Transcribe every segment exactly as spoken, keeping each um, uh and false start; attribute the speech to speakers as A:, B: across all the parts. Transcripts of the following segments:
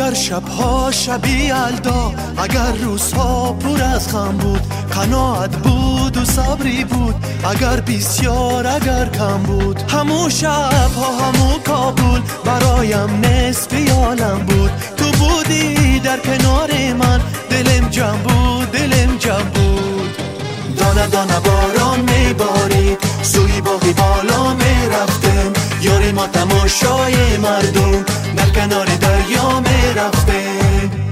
A: اگر شبها شبی یلدا، اگر روزها پر از غم بود، قناعت بود و صبری بود، اگر بسیار اگر کم بود، همو شبها همو کابل برایم نصف عالم بود. تو بودی در کنار من، دلم جمع بود دلم جمع بود. دانه دانه باران میبارید، سوی باغی بالا میرفتم، یاری ما تماشای مردم در کنار دریا میرفتم.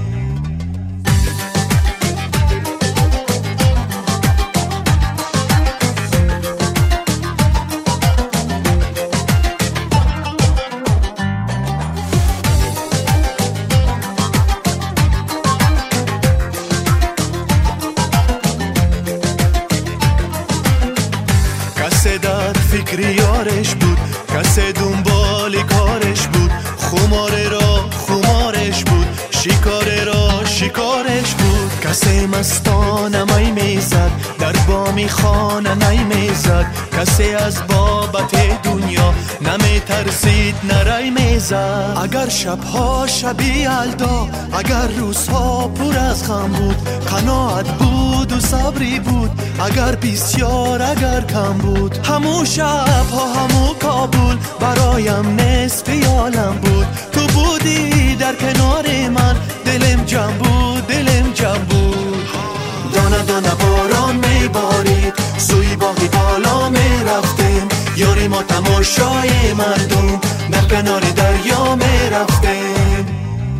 A: کسی در فکر یارش بود، کسی دنبال کارش بود، خماره را خمارش بود، شکاره را شکارش بود. کسی مستانه می میزد، در بامی خانه نی میزد، کسی از بابت دنیا نمی ترسید نری میزد. اگر شبها شبی یلدا، اگر روزها پر از غم بود، قناعت بود و صبری بود، اگر بسیار اگر کم بود، همو شبها همو کابل برایم نصف عالم بود. تو بودی در کنار من، دلم جمع بود دلم جمع بود. دانه دانه باران میبارید، سوی باغی بالا میرفتیم، یاری ما تماشای مردم در کنار دریا میرفتیم.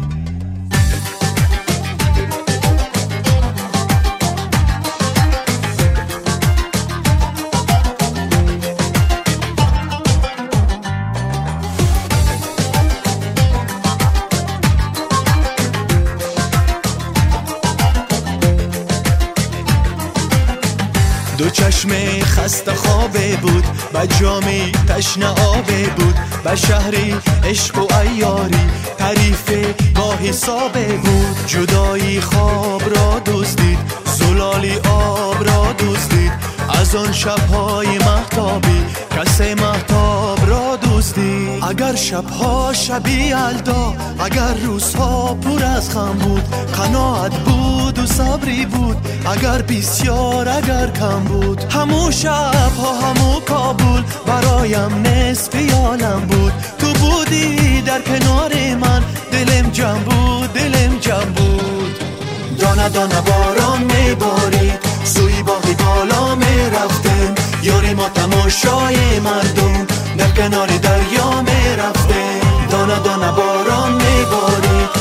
A: دو چشم خسته خوابه بود، به جامی تشنه آبه بود، به شهری عشق و عیاری تعریف با حسابه بود. جدایی خواب را دزدید، زلالی آب را دزدید، از آن شبهای مهتابی کسی مهتاب را دزدید. اگر شبها شبی یلدا، اگر روزها پر از غم بود، قناعت بود و صبری بود، اگر بسیار اگر کم بود، همو شبها همو کابل برایم نصف عالم بود. تو بودی در کنار من، دلم جمع بود دلم جمع بود. دانه دانه باران میبارید، سوی باغی بالا میرفتم، یاری ما تماشای مردم در کنار دریا میرفتم. دانه دانه باران میبارید،